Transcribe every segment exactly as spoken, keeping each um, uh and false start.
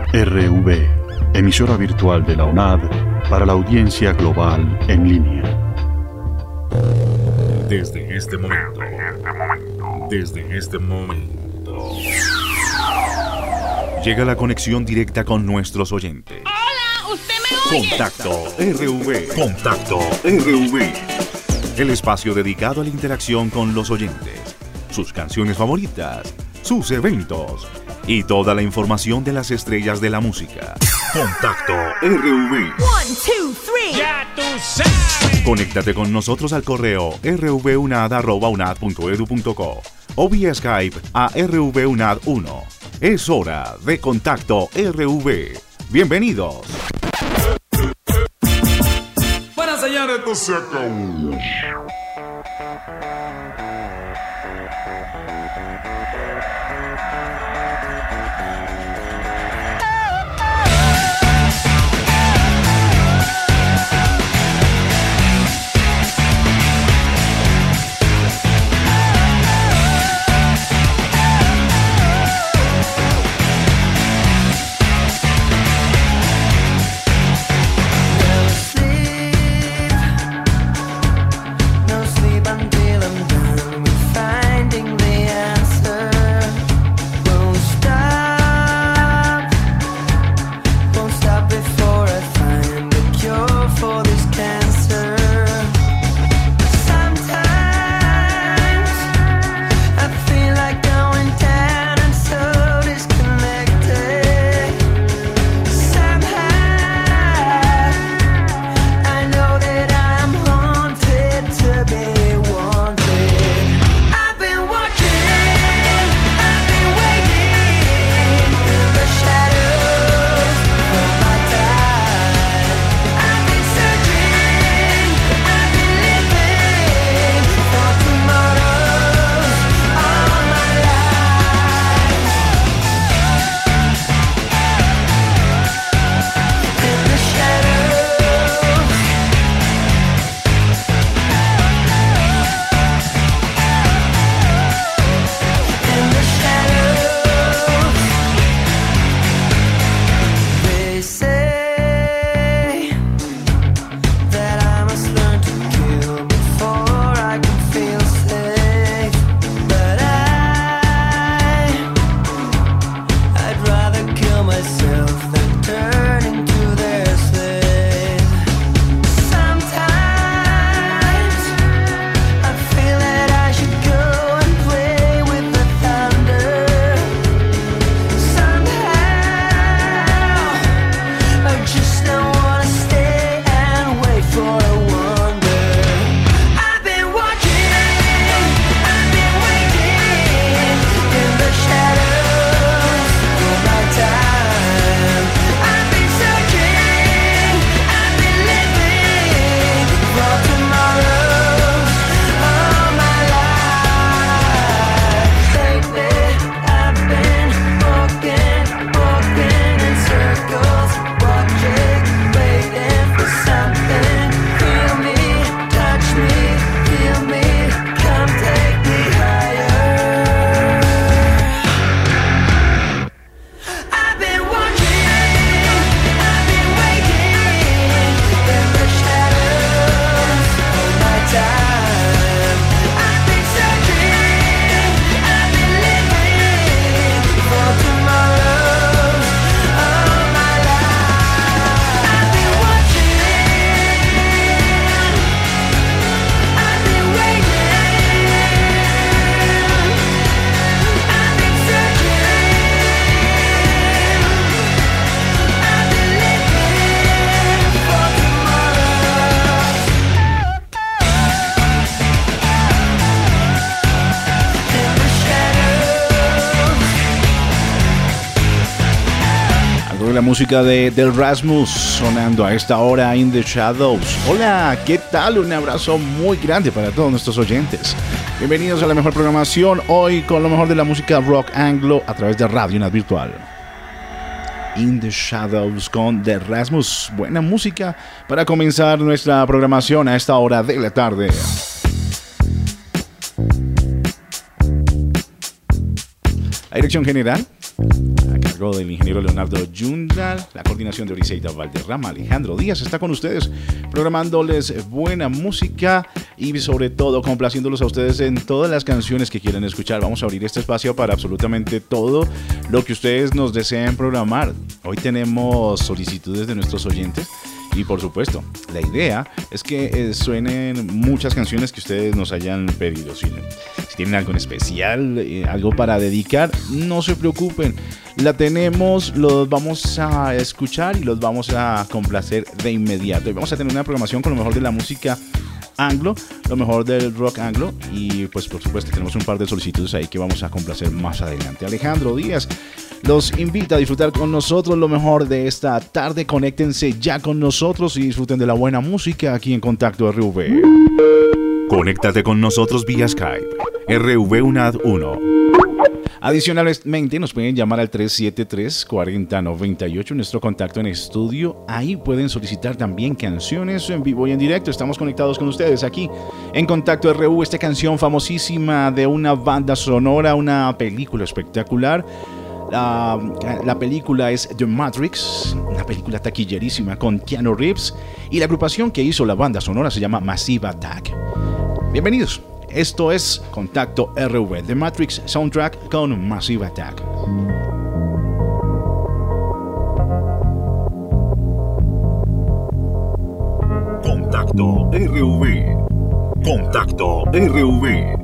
R V, emisora virtual de la UNAD para la audiencia global en línea. Desde este momento, desde este momento, llega la conexión directa con nuestros oyentes. ¡Hola! ¿Usted me oye? Contacto R V. Contacto R V. El espacio dedicado a la interacción con los oyentes, sus canciones favoritas, sus eventos y toda la información de las estrellas de la música. Contacto R V. One, two, three. ¡Ya tú sabes! Conéctate con nosotros al correo r v u n a d arroba u n a d punto e d u punto c o o vía Skype a r v u n a d uno. Es hora de Contacto R V. Bienvenidos. Bueno, señores, esto se acabó. La música de Del Rasmus sonando a esta hora in the Shadows. Hola, ¿qué tal? Un abrazo muy grande para todos nuestros oyentes. Bienvenidos a la mejor programación hoy con lo mejor de la música rock anglo a través de Radio UNAD Virtual. In the Shadows con Del Rasmus. Buena música para comenzar nuestra programación a esta hora de la tarde. La dirección general a cargo del ingeniero Leonardo Yundal, la coordinación de Oriseida Valderrama. Alejandro Díaz está con ustedes, programándoles buena música y sobre todo complaciéndolos a ustedes en todas las canciones que quieren escuchar. Vamos a abrir este espacio para absolutamente todo lo que ustedes nos deseen programar. Hoy tenemos solicitudes de nuestros oyentes. Y por supuesto, la idea es que eh, suenen muchas canciones que ustedes nos hayan pedido. Si, si tienen algo en especial, eh, algo para dedicar, no se preocupen. La tenemos, los vamos a escuchar y los vamos a complacer de inmediato. Y vamos a tener una programación con lo mejor de la música anglo, lo mejor del rock anglo. Y pues por supuesto tenemos un par de solicitudes ahí que vamos a complacer más adelante. Alejandro Díaz los invita a disfrutar con nosotros lo mejor de esta tarde. Conéctense ya con nosotros y disfruten de la buena música aquí en Contacto R V. Conéctate con nosotros vía Skype, R V U N A D uno. Adicionalmente nos pueden llamar al tres siete tres, cuatro cero nueve ocho, nuestro contacto en estudio. Ahí pueden solicitar también canciones en vivo y en directo. Estamos conectados con ustedes aquí en Contacto R U. Esta canción famosísima de una banda sonora, una película espectacular. La, la película es The Matrix, una película taquillerísima con Keanu Reeves, y la agrupación que hizo la banda sonora se llama Massive Attack. Bienvenidos, esto es Contacto R V, The Matrix Soundtrack con Massive Attack. Contacto R V. Contacto R V.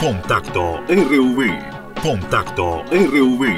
Contacto R V. Contacto R V.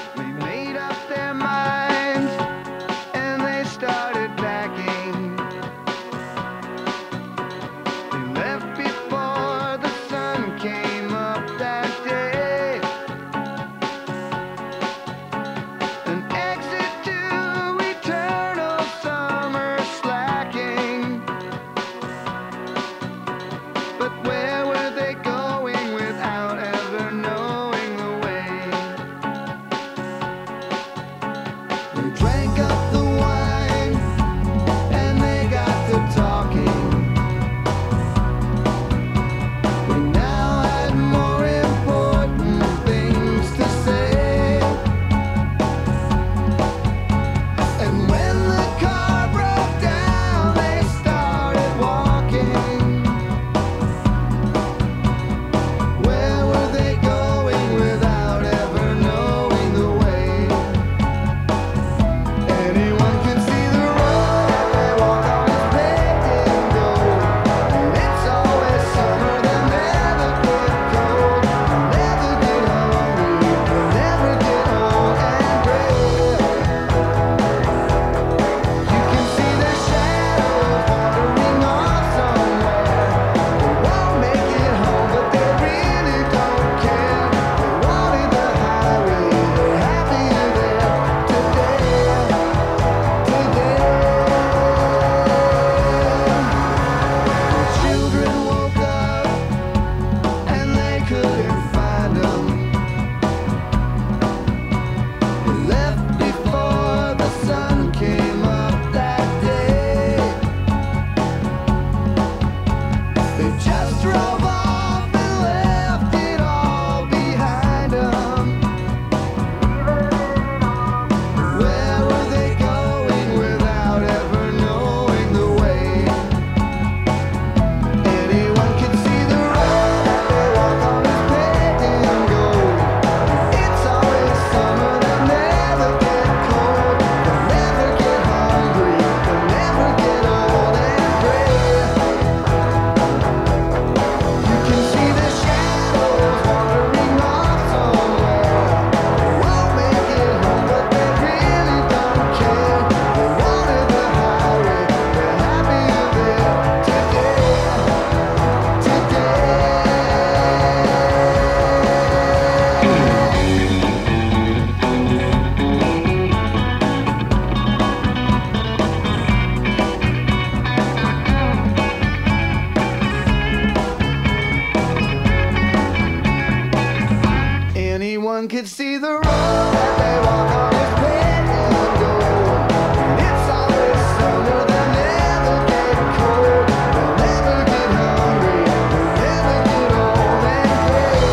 Could see the road that they walk on is paved in gold. It's always summer, they'll never get cold. They'll never get hungry, they'll never get old and gray.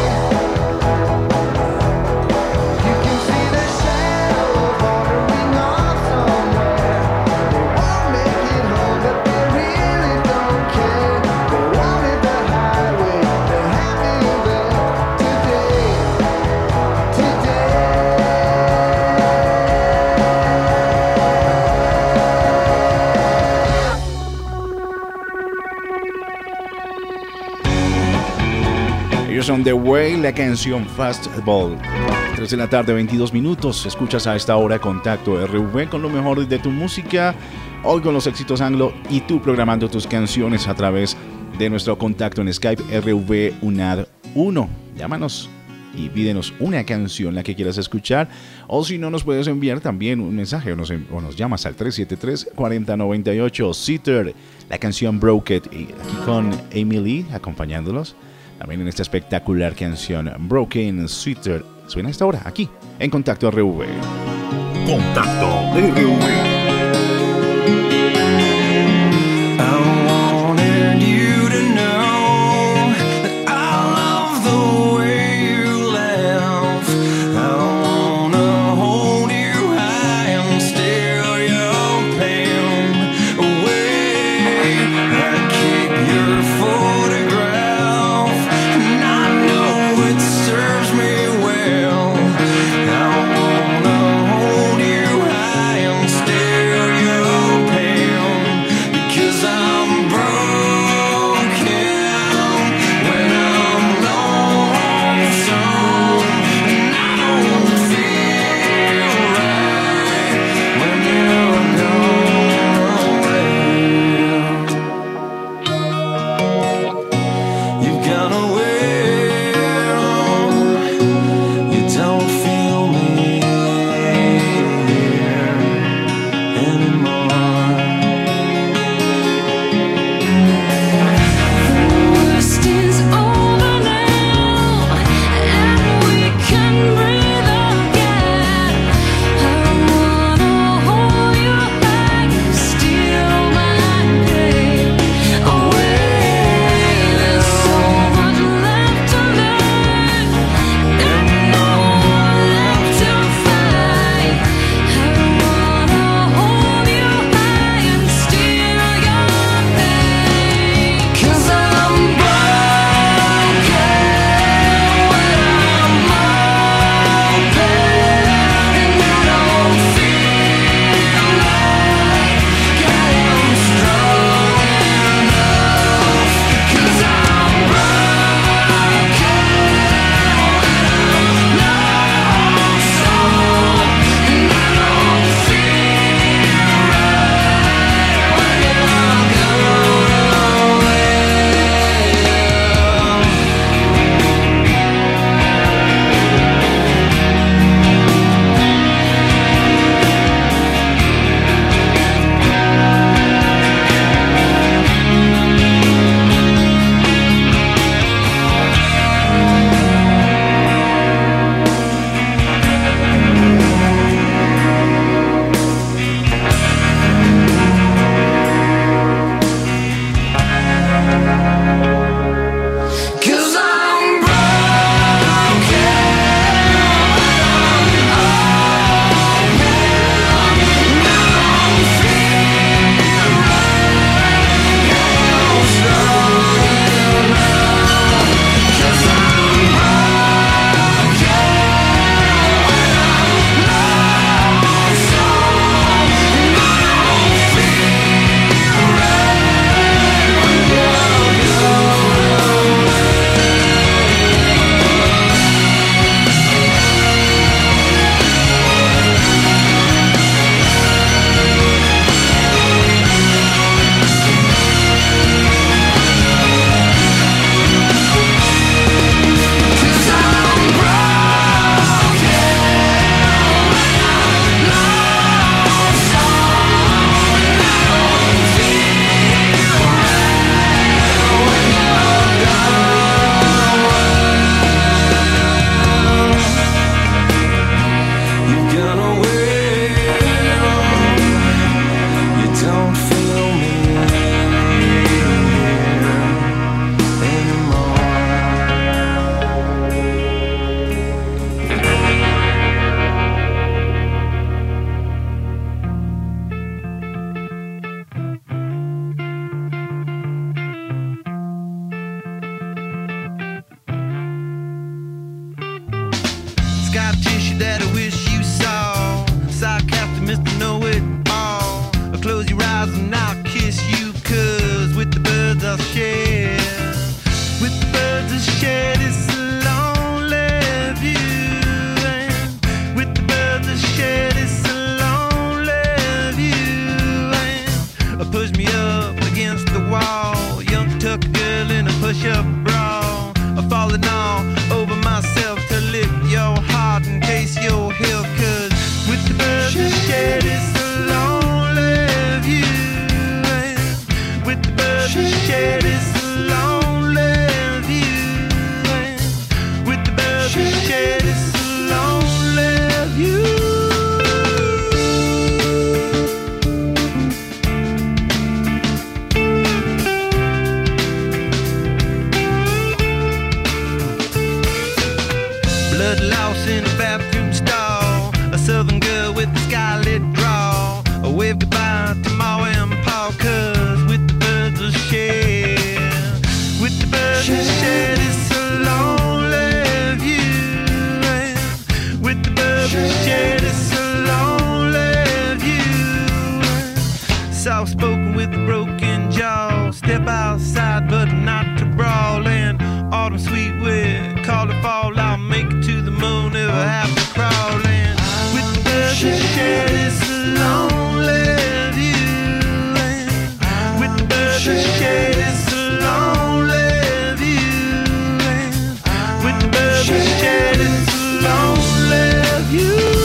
You can see the shadows wandering off somewhere. They won't make it home, but they really don't care. They wanted the highway, they're happy there today. Ellos son The Way, la canción Fastball. tres de la tarde, veintidós minutos. Escuchas a esta hora Contacto R V con lo mejor de tu música. Hoy con los éxitos anglo y tú programando tus canciones a través de nuestro contacto en Skype R V U N A D uno. Llámanos y pídenos una canción, la que quieras escuchar, o si no, nos puedes enviar también un mensaje o nos, o nos llamas al tres siete tres, cuatro cero nueve ocho. Sitter, la canción Broke It, y aquí con Amy Lee acompañándolos también en esta espectacular canción Broken Sitter. Suena a esta hora aquí en Contacto R V. Contacto R V. Stay that I wish you saw. Sarcastic Mister Know-It-All. Close your eyes and I'll kiss you, cause with the birds I'll share. With the birds I'll share this lonely view. And with the birds I'll share this lonely view. And push me up against the wall. Young tuck girl in a push-up bra. Falling all over myself to lift your heart in case you're held. Cause with the birds I share this lonely view. And with the birds I share this lonely view. And with the birds I share this lonely view. Blood lost in a bathroom stall. A southern girl with a scarlet draw. A wave goodbye to Ma and Pa, cause with the birds I'll share. With the birds I'll share this lonely view. And with the birds I'll share this lonely view. Soft spoken with a broken jaw. Step outside but not to brawl. And autumn sweet with call it fall. I'll make it to the moon if I have to crawl in. With the birds I share this lonely view. And with the birds I share this lonely view. And with the birds I share this lonely view.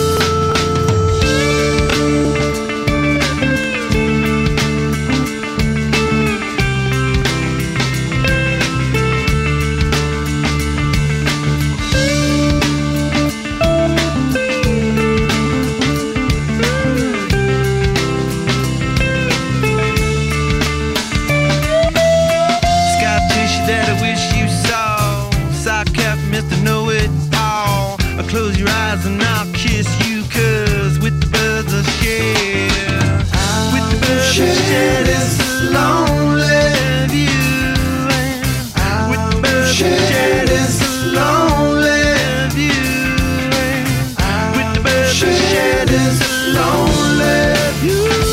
Close your eyes and I'll kiss you, cause with the birds I'll share. With the birds I'll share this lonely view. And with the birds I'll share this lonely view. And with the birds I'll share this lonely view.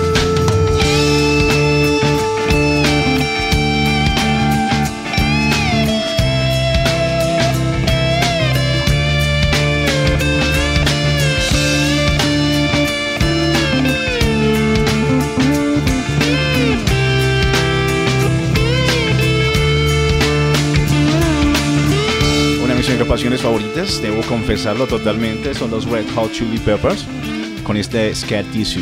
Pasiones favoritas, debo confesarlo totalmente, son los Red Hot Chili Peppers con este Scar Tissue.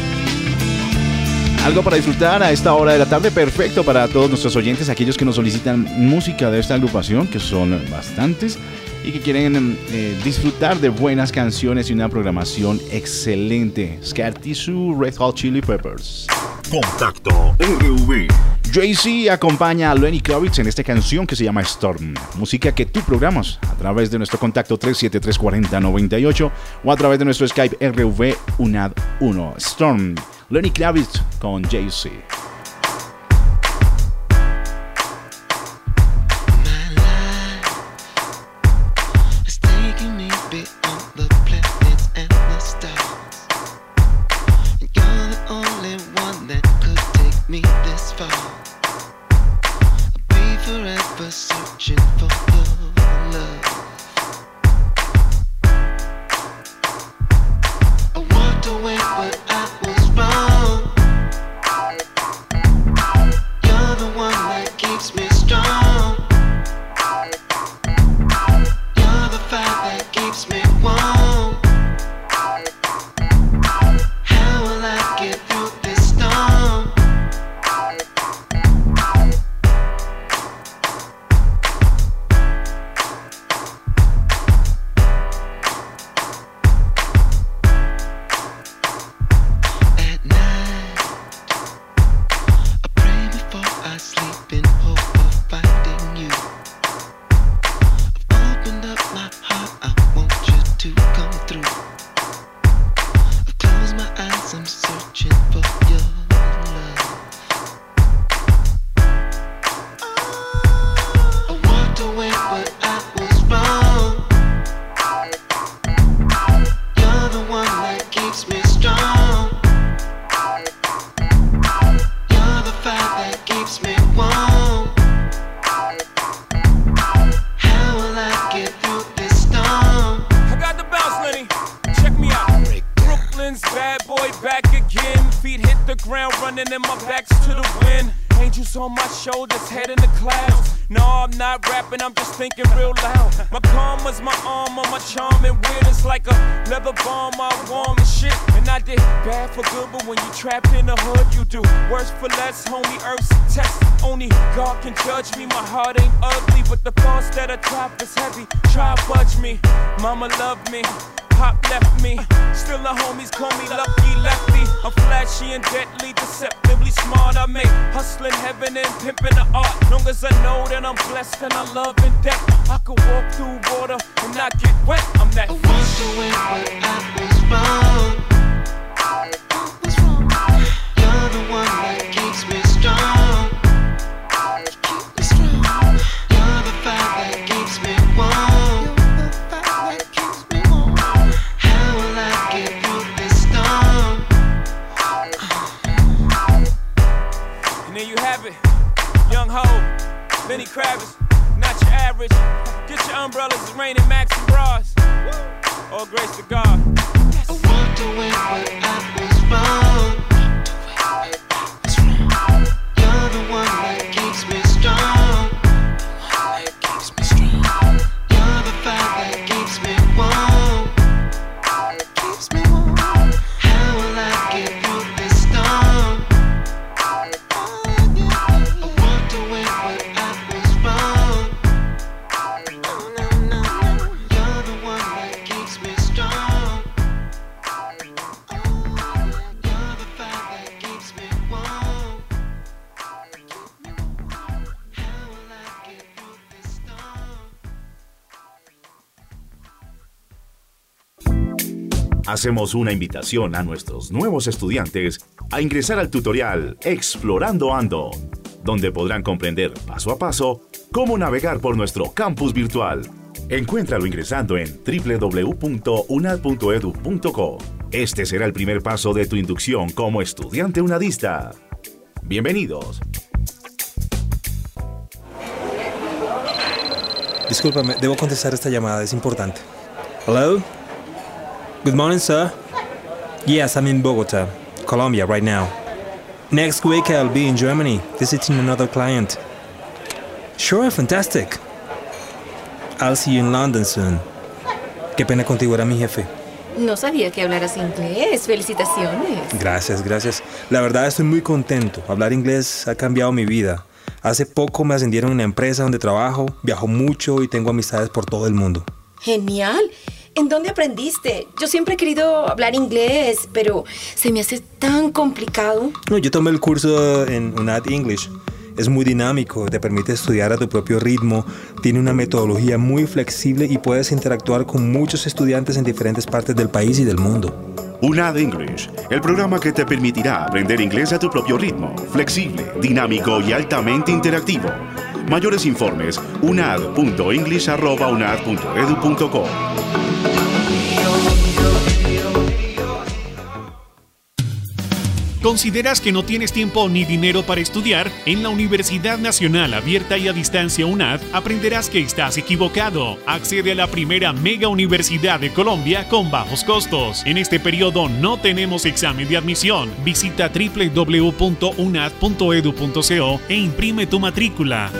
Algo para disfrutar a esta hora de la tarde, perfecto para todos nuestros oyentes, aquellos que nos solicitan música de esta agrupación, que son bastantes, y que quieren eh, disfrutar de buenas canciones y una programación excelente. Scar Tissue, Red Hot Chili Peppers. Contacto R V. Jay-Z acompaña a Lenny Kravitz en esta canción que se llama Storm, música que tú programas a través de nuestro contacto tres siete tres cuatro cero nueve ocho o a través de nuestro Skype R V U N A D uno. Storm, Lenny Kravitz con Jay-Z. running and my back's to the wind. Angels on my shoulders, head in the clouds. No, I'm not rapping, I'm just thinking real loud. My karma's my armor, my charm and weird. It's like a leather bomb, I warm and shit. And I did bad for good, but when you trapped in the hood, you do worse for less. Homie, Earth's a test. Only God can judge me. My heart ain't ugly, but the thoughts that I drop is heavy. Try to budge me. Mama loved me. Pop left me, still the homies call me lucky lefty. I'm flashy and deadly, deceptively smart. I make hustling heaven and pimping the art. Long as I know that I'm blessed and I love in depth, I could walk through water and not get wet. I'm that. I walked away, but I was wrong. I was wrong. You're the one that keeps me strong. Keep me strong. You're the fire that keeps me warm. There you have it, Young Ho, Lenny Kravitz, not your average. Get your umbrellas, it's raining Max and bras. All grace to God. I walked away, but I was wrong. You're the one that keeps me strong. You're the fire that keeps me warm. How will I get through this storm? Hacemos una invitación a nuestros nuevos estudiantes a ingresar al tutorial Explorando Ando, donde podrán comprender paso a paso cómo navegar por nuestro campus virtual. Encuéntralo ingresando en doble u doble u doble u punto unad punto edu punto co. Este será el primer paso de tu inducción como estudiante unadista. Bienvenidos. Discúlpame, debo contestar esta llamada, es importante. Hello? Good morning, sir. Yes, I'm in Bogota, Colombia, right now. Next week, I'll be in Germany, visiting another client. Sure, fantastic. I'll see you in London soon. Qué pena contigo, era mi jefe. No sabía que hablaras inglés. Felicitaciones. Gracias, gracias. La verdad estoy muy contento. Hablar inglés ha cambiado mi vida. Hace poco me ascendieron en la empresa donde trabajo, viajo mucho y tengo amistades por todo el mundo. Genial. ¿En dónde aprendiste? Yo siempre he querido hablar inglés, pero se me hace tan complicado. No, yo tomé el curso en UNAD English. Es muy dinámico, te permite estudiar a tu propio ritmo, tiene una metodología muy flexible y puedes interactuar con muchos estudiantes en diferentes partes del país y del mundo. UNAD English, el programa que te permitirá aprender inglés a tu propio ritmo, flexible, dinámico y altamente interactivo. Mayores informes, unad punto english arroba unad punto edu punto co. ¿Consideras que no tienes tiempo ni dinero para estudiar? En la Universidad Nacional Abierta y a Distancia UNAD aprenderás que estás equivocado. Accede a la primera mega universidad de Colombia con bajos costos. En este periodo no tenemos examen de admisión. Visita doble u doble u doble u punto unad punto edu punto co e imprime tu matrícula.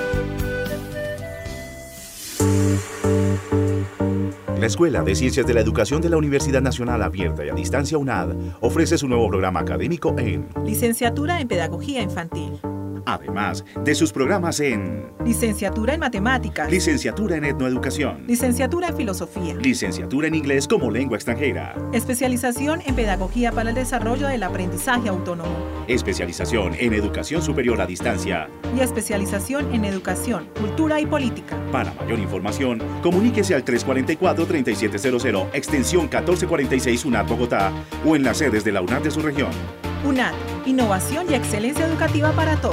La Escuela de Ciencias de la Educación de la Universidad Nacional Abierta y a Distancia UNAD ofrece su nuevo programa académico en Licenciatura en Pedagogía Infantil. Además de sus programas en Licenciatura en Matemáticas. Licenciatura en Etnoeducación. Licenciatura en Filosofía. Licenciatura en Inglés como lengua extranjera. Especialización en Pedagogía para el Desarrollo del Aprendizaje Autónomo. Especialización en Educación Superior a Distancia. Y especialización en Educación, Cultura y Política. Para mayor información, comuníquese al tres cuatro cuatro, tres siete cero cero, extensión catorce cuarenta y seis UNAD Bogotá o en las sedes de la UNAD de su región. UNAD, innovación y excelencia educativa para todos.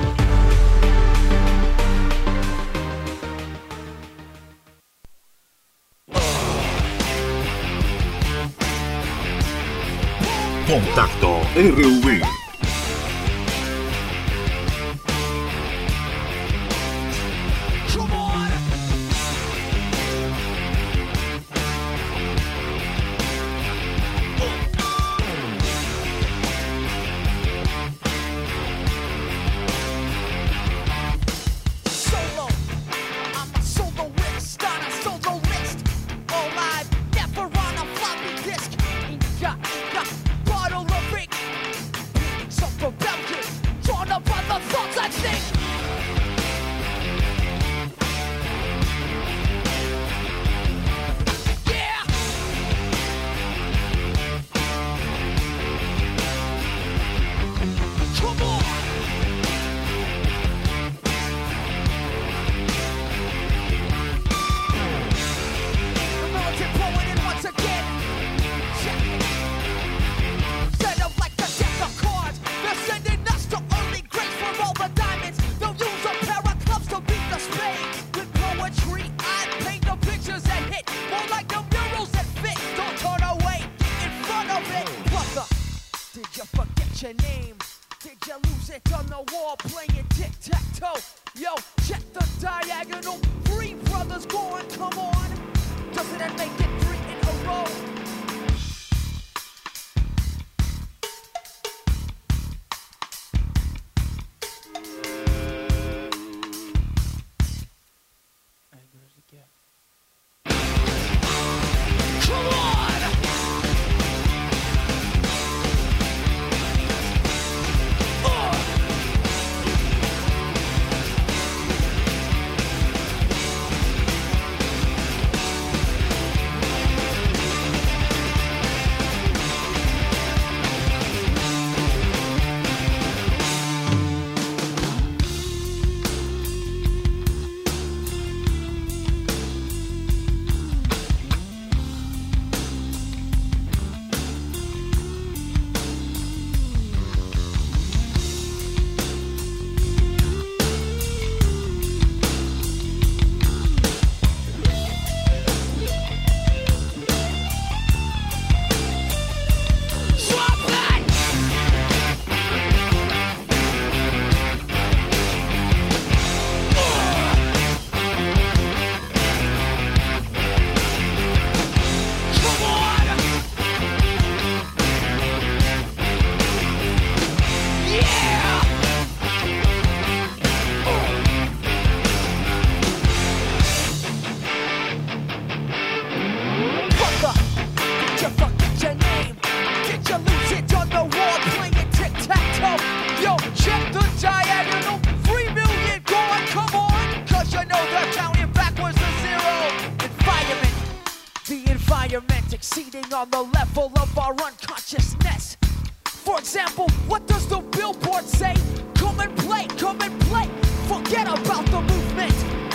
Contacto R V. fellas, go on, come on. Doesn't that make it three in a row? Come on! Uh. Swap that! Come on! Yeah! Fuck up! Get your fuck, get your name. Get your loose hit on the wall, playing tic-tac-toe. Yo, check the diagonal. Three million, go on, come on. Cause you know they're counting backwards to zero. Environment, the environment exceeding on the level of our unconsciousness. For example, what does the billboard say? Come and play, come and play. Forget about the movement.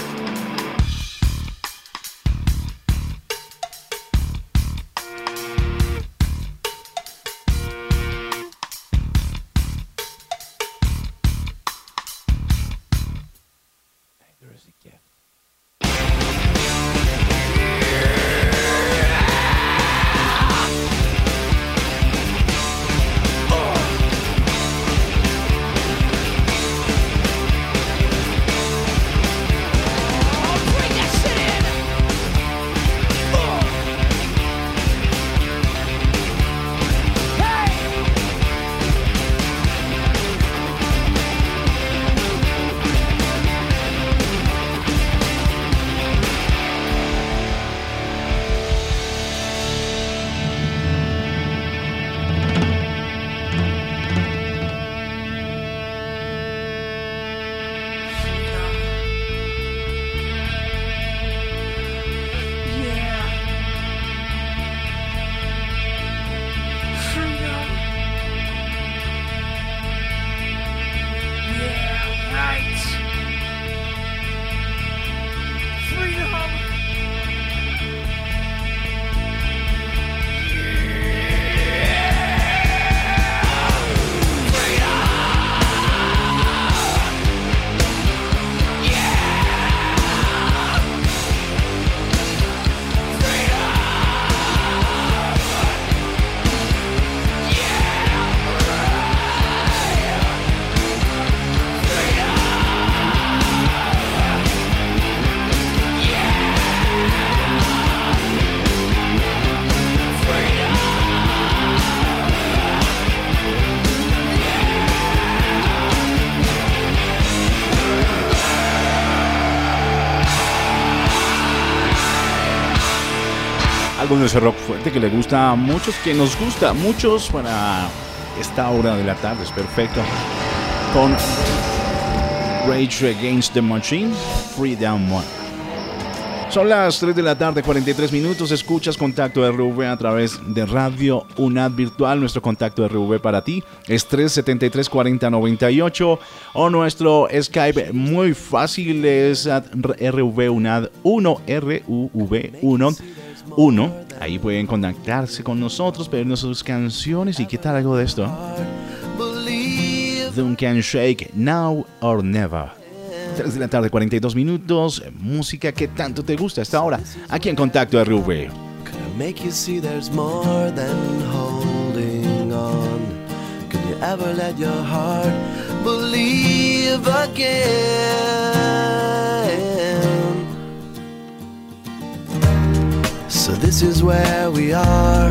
Bring that shit in. Uh. Hey. Yeah. Freedom. Yeah, right. Freedom. Algo de ese rock fuerte que le gusta a muchos, que nos gusta a muchos para esta hora de la tarde. Es perfecto. Con Rage Against the Machine, Freedom One. Son las tres de la tarde, cuarenta y tres minutos. Escuchas Contacto R V a través de Radio UNAD Virtual. Nuestro contacto R V para ti es tres setenta y tres cuarenta noventa y ocho. O nuestro Skype muy fácil es R V UNAD uno, R U V uno. Uno, ahí pueden contactarse con nosotros, pedirnos sus canciones. ¿Y qué tal algo de esto? Duncan Shake, Now or Never. tres de la tarde, cuarenta y dos minutos. Música que tanto te gusta a esta hora, aquí en Contacto R V. Make you see there's more than holding on. Could you ever let your heart believe again? this is where we are,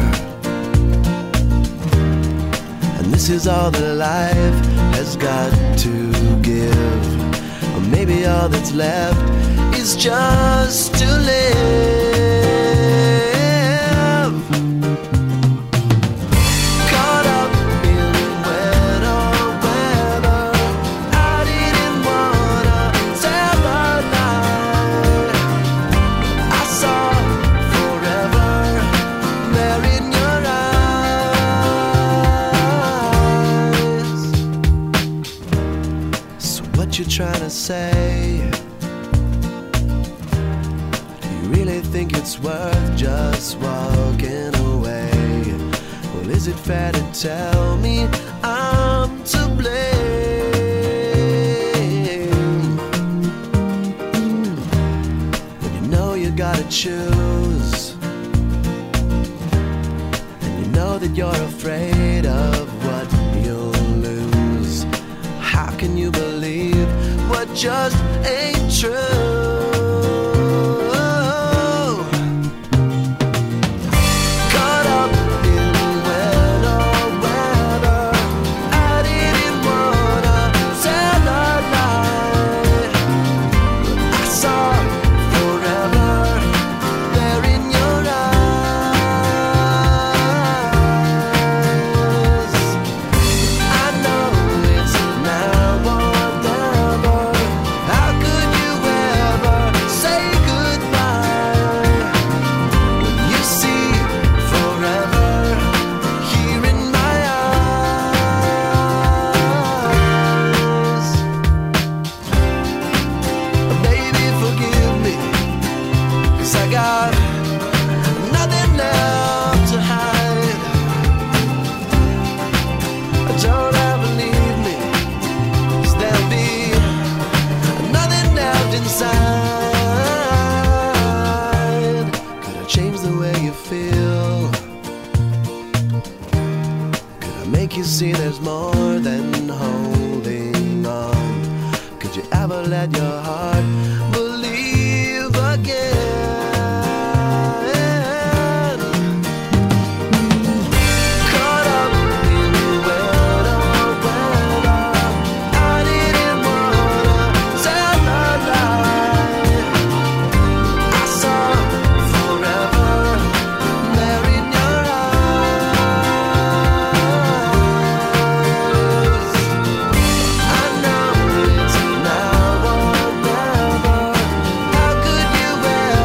and this is all that life has got to give. Or maybe all that's left is just to live. Caught up in weather, weather. I didn't wanna tell a lie. I saw forever there in your eyes. So what you trying to say? Really think it's worth just walking away? Well, is it fair to tell me I'm to blame? When you know you gotta choose, and you know that you're afraid of what you'll lose, how can you believe what just ain't true? See, there's more than holding on. Could you ever let your heart believe again? Caught up in weather, weather. I didn't wanna tell a lie. I saw forever there in your eyes.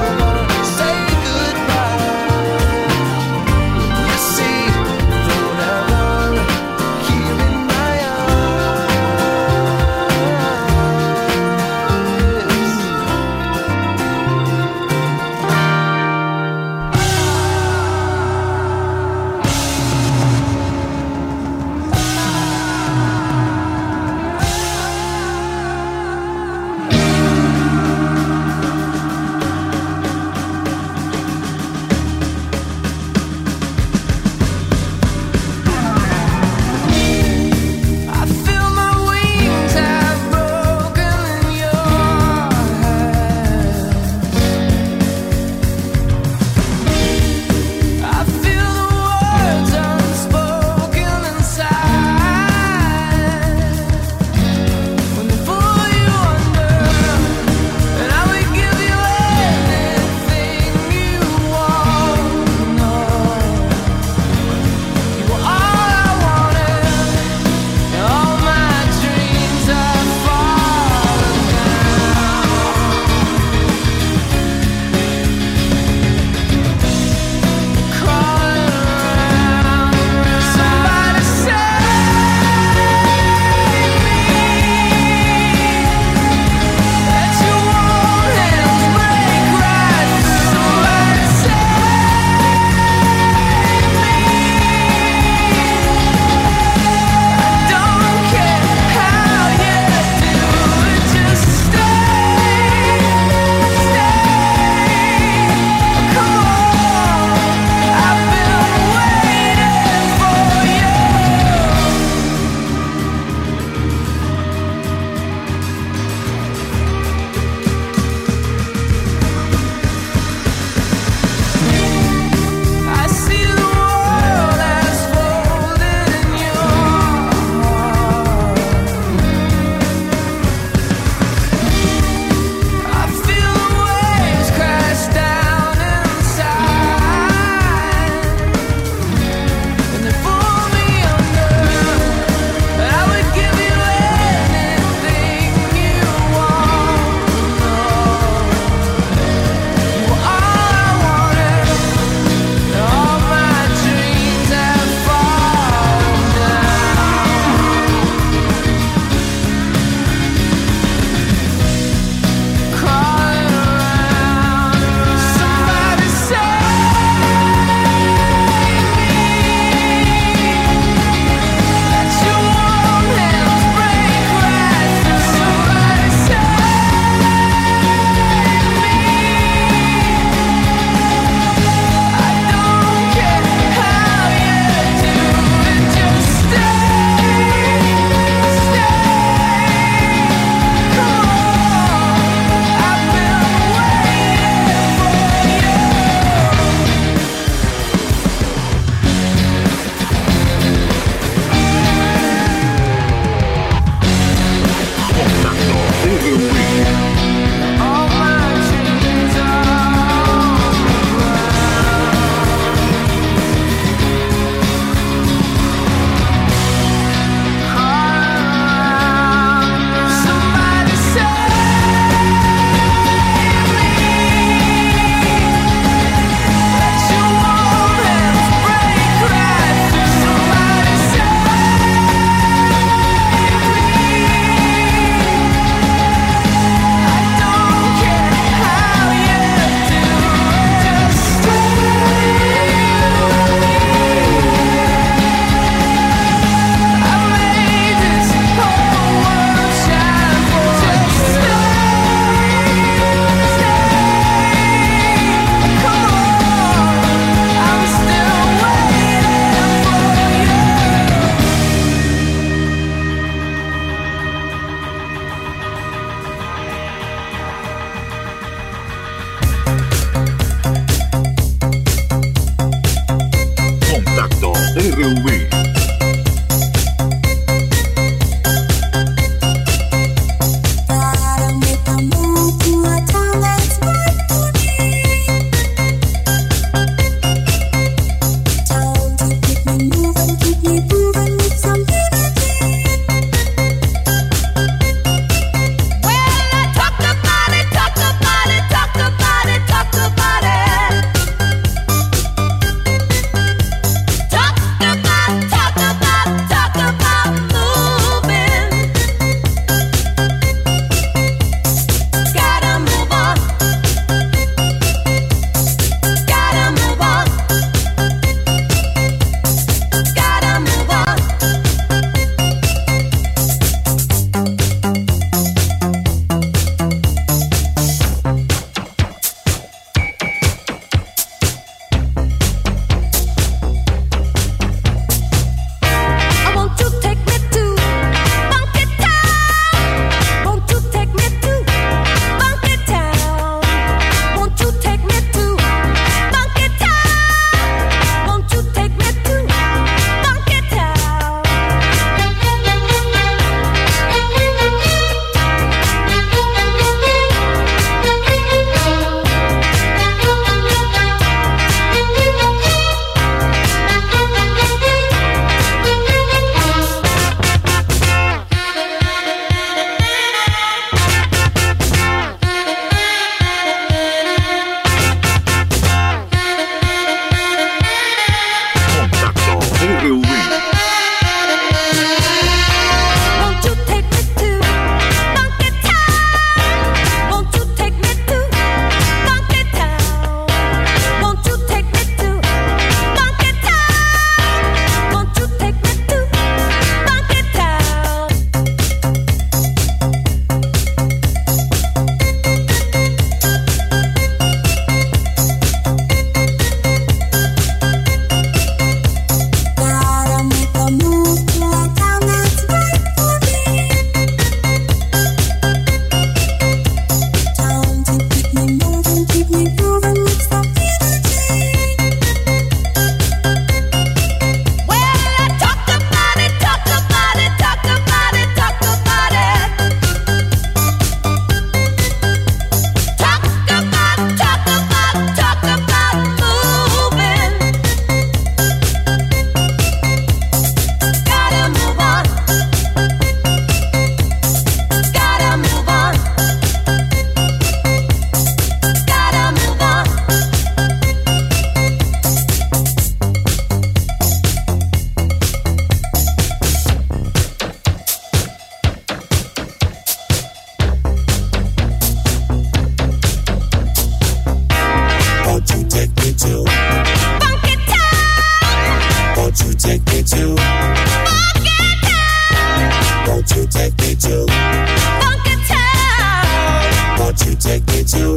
take me to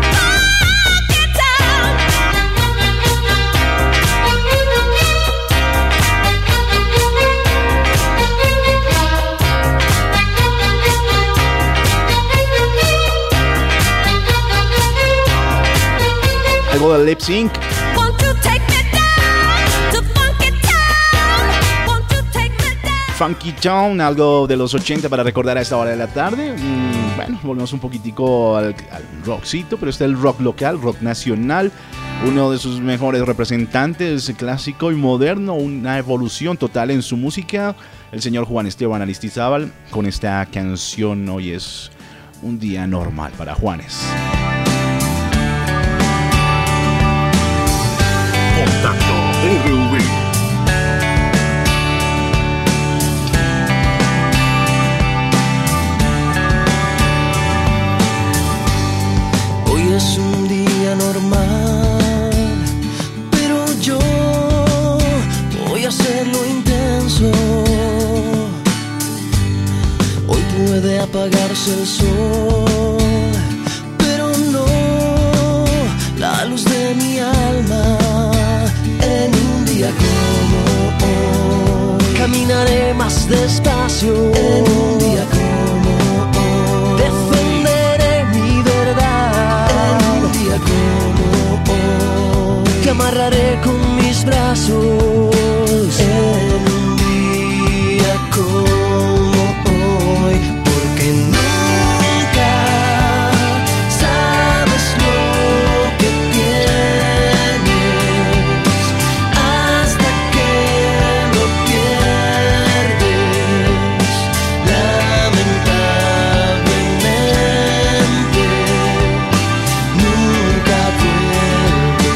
Algo de lip sync. Funky Town, algo de los ochenta para recordar a esta hora de la tarde. Mm, bueno, volvemos un poquitico al, al rockcito, pero está el rock local, rock nacional. Uno de sus mejores representantes, clásico y moderno, una evolución total en su música. El señor Juan Esteban Aristizábal con esta canción. Hoy es un día normal para Juanes. Contacto R V. Hoy es un día normal, pero yo voy a hacerlo intenso. Hoy puede apagarse el sol, pero no la luz de mi alma. En un día como hoy caminaré más despacio. En un día como hoy defenderé mi verdad. En un día como hoy te amarraré con mis brazos. En un día como hoy, porque nunca sabes lo que tienes hasta que lo pierdes. Lamentablemente nunca vuelves.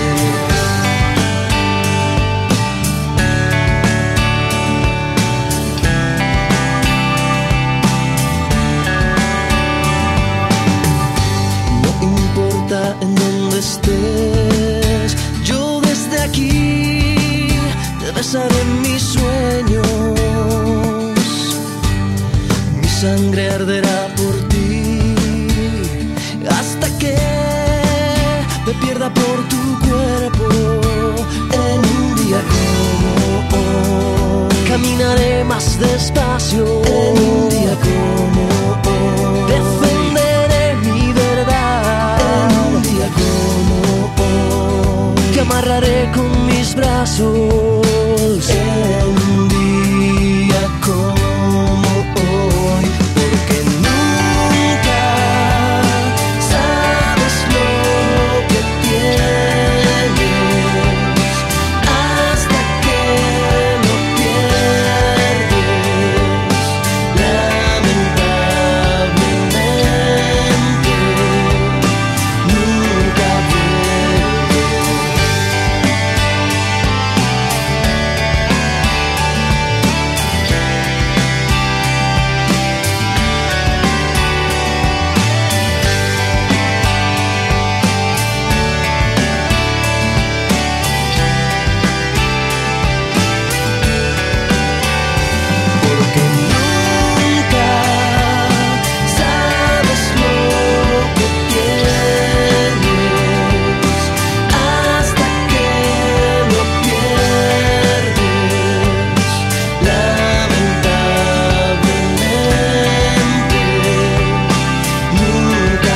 No importa en dónde estés, yo desde aquí te besaré en mis sueños. Mi sangre arderá por ti hasta que me pierda por tu cuerpo. En un día como hoy caminaré más despacio. En un día como hoy defenderé mi verdad. En un día como hoy te amarraré con mis brazos. En un día como hoy, porque nunca sabes lo que tienes hasta que lo pierdes. Lamentablemente nunca vuelves. Porque nunca sabes lo que tienes hasta que lo pierdes. Lamentablemente nunca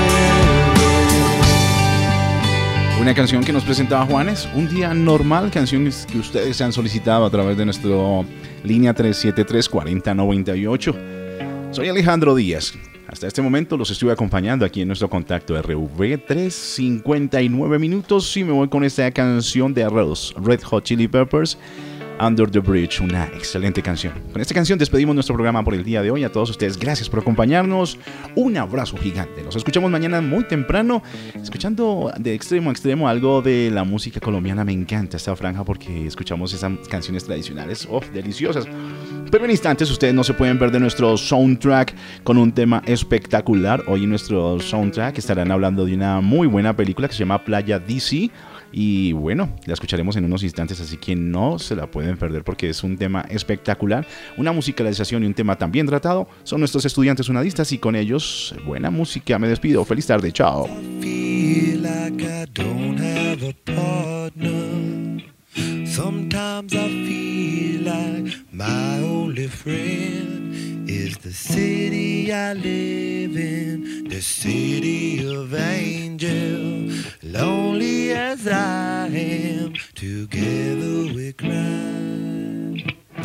vuelves. Una canción que nos presentaba Juanes, un día normal, canciones que ustedes han solicitado a través de nuestra línea tres siete tres, cuatro cero nueve ocho. Soy Alejandro Díaz. Hasta este momento los estuve acompañando aquí en nuestro contacto R V. Tres cincuenta y nueve minutos y me voy con esta canción de Rose, Red Hot Chili Peppers, Under the Bridge, una excelente canción. Con esta canción despedimos nuestro programa por el día de hoy. A todos ustedes, gracias por acompañarnos. Un abrazo gigante. Nos escuchamos mañana muy temprano, escuchando de extremo a extremo algo de la música colombiana. Me encanta esta franja porque escuchamos esas canciones tradicionales, oh, deliciosas. Pero en instantes ustedes no se pueden perder nuestro soundtrack con un tema espectacular. Hoy en nuestro soundtrack estarán hablando de una muy buena película que se llama Playa D C. Y bueno, la escucharemos en unos instantes, así que no se la pueden perder porque es un tema espectacular, una musicalización y un tema tan bien tratado. Son nuestros estudiantes unadistas y con ellos, buena música. Me despido. Feliz tarde. Chao. Feel like I don't have a partner. Sometimes I feel like my only friend is the city I live in, the city of angels. Lonely as I am, together we cry.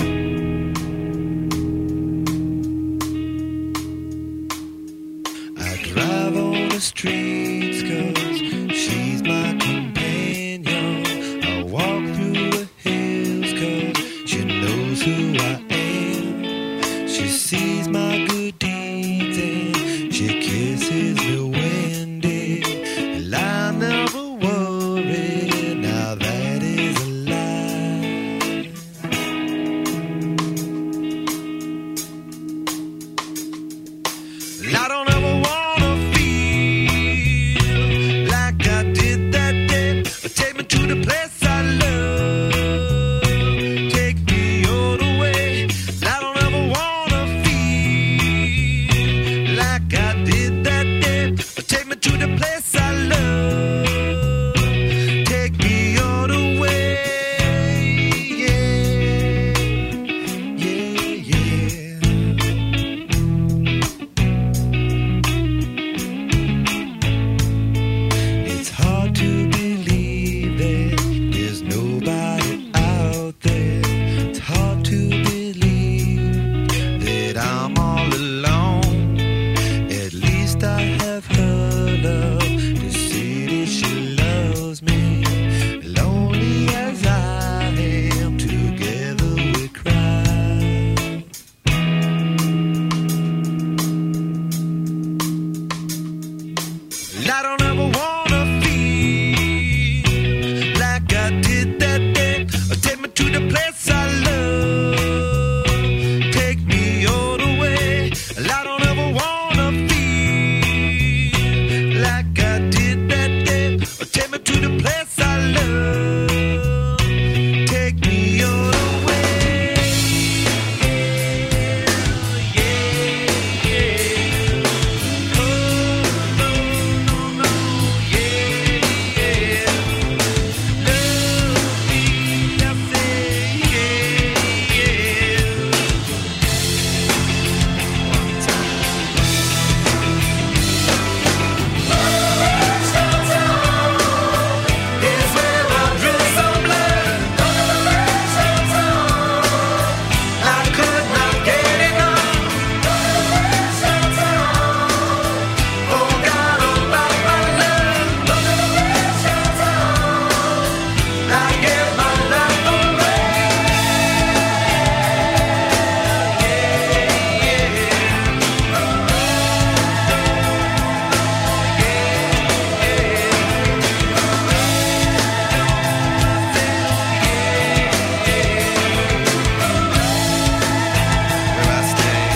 I drive on the streets 'cause she's my companion. I walk through the hills 'cause she knows who I am. She sees my good deeds and she kisses me when dead. And I never worry, now that is a lie. And I don't ever wanna feel like I did that day. Take me to the place I love. Take me all the way. And I don't ever wanna feel like I did that day. Take me to the place I love. Take me all the way. Yeah, yeah, yeah. It's hard to believe that there's nobody out there. It's hard to believe that I'm all alone. At least I have her love. The city, she loves me. Lonely as I am, together we cry. And I don't ever wanna feel like I did that day. Take me to the place I love. Take me all the way. And I don't ever wanna feel like I did that day. Take me to the place I love. Take me all the way. Yeah, yeah. Oh, no, no, no. Yeah, yeah. Love me, I say, yeah, yeah. One time. Here's where I drill some blood. I could not get enough. Forgot about my love. I gave my life away. Where I stay.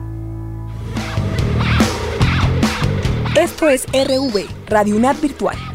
Esto es R V, Radio UNAD Virtual.